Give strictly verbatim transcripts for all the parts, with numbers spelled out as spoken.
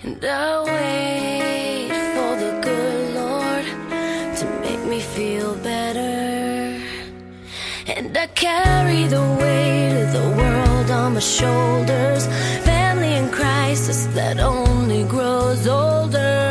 And I wait for the good Lord to make me feel better. And I carry the weight of the world on my shoulders, family in crisis that only grows older.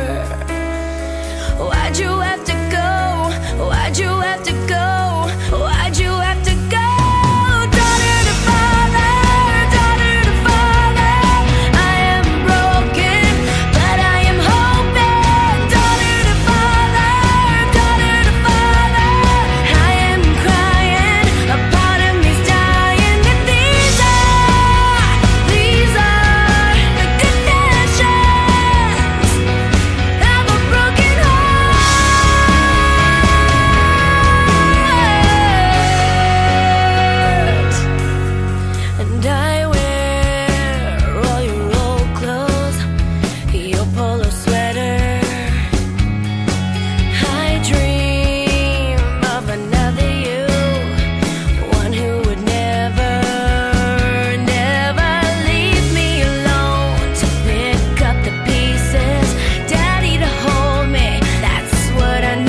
Why'd you have to go? Why'd you have to go? Why'd you have to go? Daughter to father, daughter to father, I am broken, but I am hoping. Daughter to father, daughter to father, I am crying, a part of me's dying. And these are, these are the confessions of a broken heart. And I wear all your old clothes, your polo sweater. I dream of another you, one who would never, never leave me alone to pick up the pieces, daddy to hold me, that's what I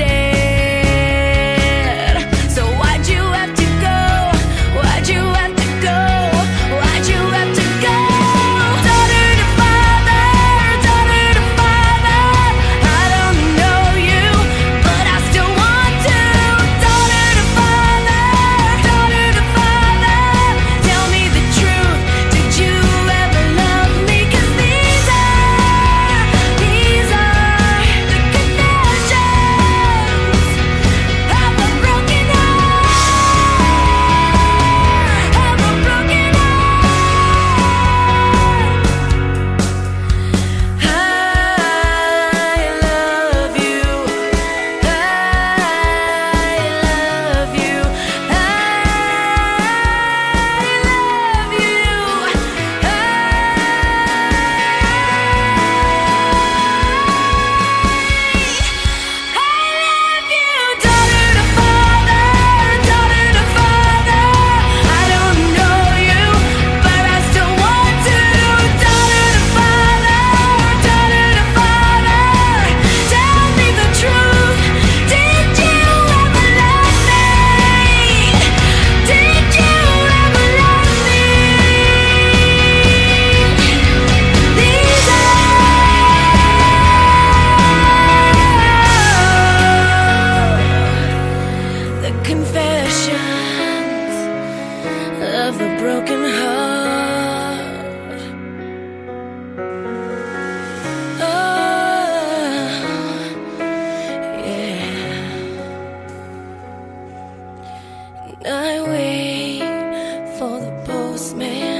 needed. So why'd you have to go? Why'd you have to go? Why'd you have to go? Daughter to father, daughter to father, I don't know you, but I still want to. Daughter to father, daughter to father, tell me the truth, did you ever love me? 'Cause these are, these are the confessions of a broken heart, of a broken heart. I love you, I love you, I love you, I love you. Daughter to father, daughter to father, I don't know you, but I still want to. Daughter to father, daughter to father, tell me the truth, did you ever love me? Did you ever love me? These are the confessions of a broken heart. Oh, yeah. And I wait for the postman